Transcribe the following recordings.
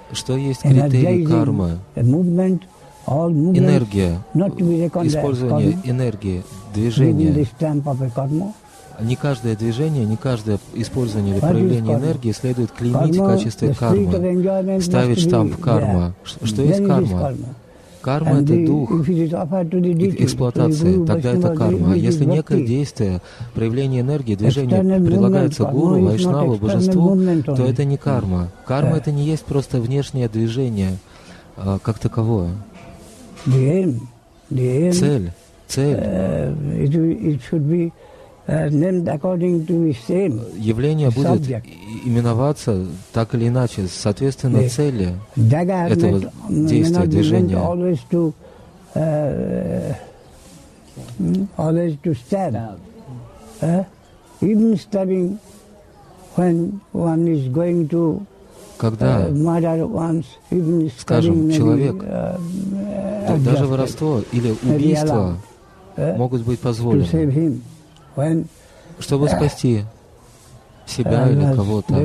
Что есть критерий кармы? Энергия, использование энергии, движения. Не каждое движение, не каждое использование или проявление энергии следует клеймить в качестве кармы, ставить штамп карма. Что есть карма? Карма — это дух эксплуатации, тогда это карма. А если некое действие, проявление энергии, движение предлагается гуру, вайшнаву, божеству, то это не карма. Карма — это не есть просто внешнее движение как таковое. Цель. Явление будет именоваться так или иначе, соответственно, цели этого действия, движения. Когда, скажем, человек, даже воровство или убийство могут быть позволены, чтобы спасти себя или кого-то.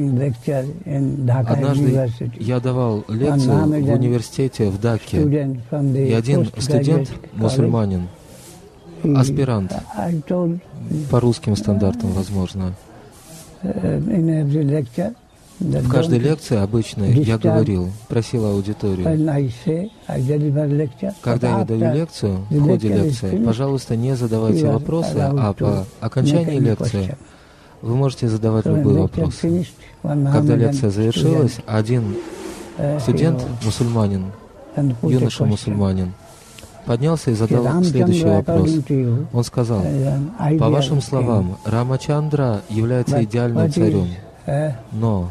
Однажды я давал лекцию в университете в Дакке, и один студент, мусульманин, аспирант, по русским стандартам, возможно, в каждой лекции обычно я говорил, просил аудиторию, когда я даю лекцию, в ходе лекции, пожалуйста, не задавайте вопросы, а по окончании лекции вы можете задавать любые вопросы. Когда лекция завершилась, один студент, мусульманин, юноша-мусульманин, поднялся и задал следующий вопрос. Он сказал: по вашим словам, Рамачандра является идеальным царем, но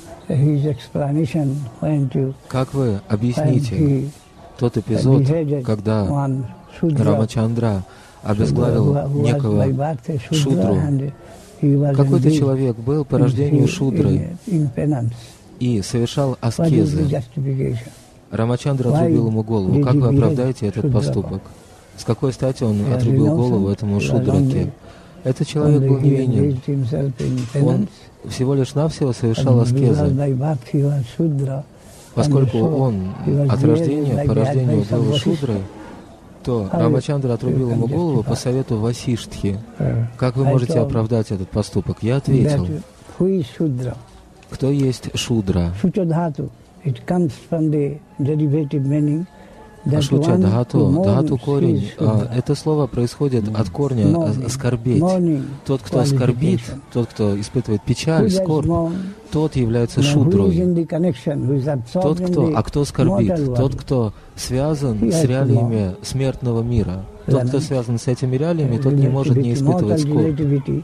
как вы объясните тот эпизод, когда Рамачандра обезглавил некого шудру? Какой-то человек был по рождению шудрой и совершал аскезы. Рамачандра отрубил ему голову. Как вы оправдаете этот поступок? С какой стати он отрубил голову этому шудраке? Этот человек был невинен. Он всего лишь навсего совершал аскезы. Поскольку он от рождения, по рождению был шудрой, то Рамачандра отрубил ему голову по совету Васиштхи. Как вы можете оправдать этот поступок? Я ответил: кто есть шудра? Ашуча Дхату, Дхату корень, это слово происходит от корня скорбеть. Тот, кто скорбит, тот, кто испытывает печаль, скорбь, тот является шудрой. Кто скорбит? Тот, кто связан с реалиями смертного мира. Тот, кто связан с этими реалиями, тот не может не испытывать скорбь.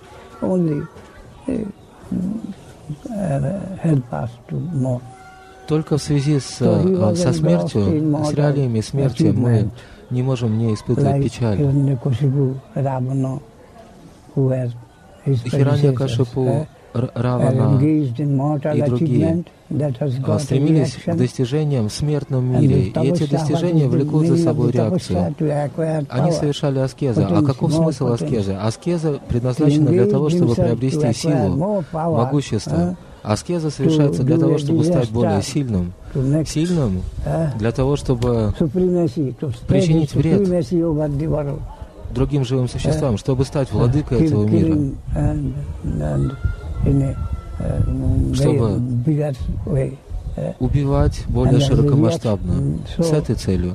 Только в связи со смертью, с реалиями смерти, мы не можем не испытывать печаль. Хираньякашипу, Равана и другие стремились к достижениям в смертном мире, и эти достижения влекут за собой реакцию. Они совершали аскезы. А каков смысл аскезы? Аскеза предназначена для того, чтобы приобрести силу, могущество. Аскеза совершается для того, чтобы стать более сильным. Сильным для того, чтобы причинить вред другим живым существам, чтобы стать владыкой этого мира, чтобы убивать более широкомасштабно, с этой целью.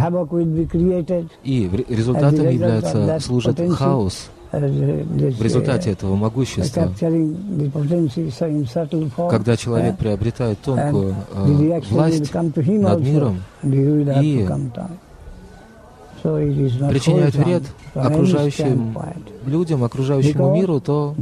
И результатом служит хаос. В результате этого могущества, когда человек приобретает тонкую власть над миром и причиняет вред окружающим людям, окружающему миру, то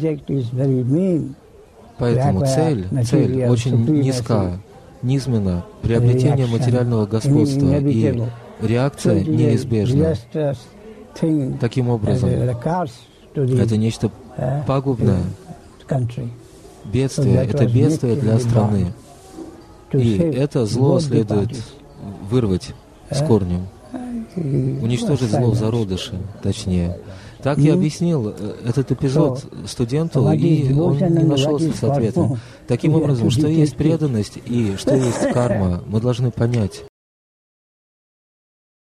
поэтому цель очень низка, низменна, приобретение материального господства, и реакция неизбежна. Таким образом, это нечто пагубное, бедствие, это бедствие для страны. И это зло следует вырвать с корнем, уничтожить зло в зародыше, точнее. Так я объяснил этот эпизод студенту, и он не нашелся с ответом. Таким образом, что есть преданность и что есть карма, мы должны понять.